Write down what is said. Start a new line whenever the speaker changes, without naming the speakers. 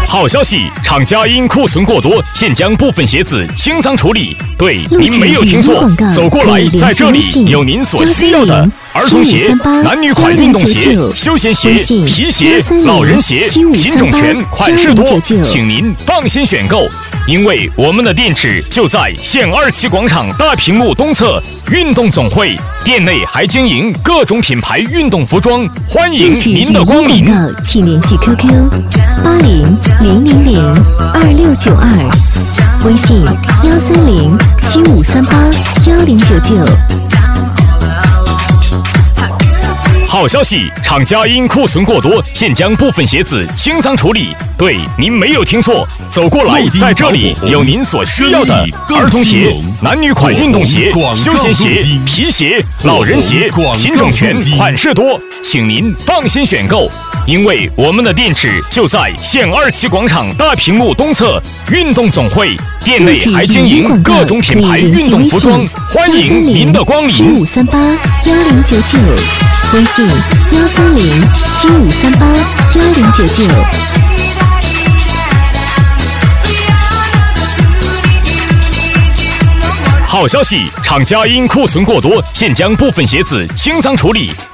好消息，厂家因库存过多，现将部分鞋子清仓处理。对，您没有听错，走过来，在这里有您所需要的儿童鞋、男女款运动鞋、休闲鞋、皮鞋、老人鞋，品种全，款式多，请您放心选购。因为我们的店址就在县27广场大屏幕东侧运动总会，店内还经营各种品牌运动服装，欢迎您的光临。
请联系 QQ8000026992，微信13075381099。
好消息，厂家因库存过多，现将部分鞋子清仓处理。对，您没有听错，走过来，在这里有您所需要的儿童鞋、男女款运动鞋、休闲鞋、皮鞋、老人鞋，品种全，款式多，请您放心选购。因为我们的店址就在县27广场大屏幕东侧运动总会，店内还经营各种品牌运动服装，欢迎您的光临。
75381099，微信13075381099。
好消息，厂家因库存过多，现将部分鞋子清仓处理。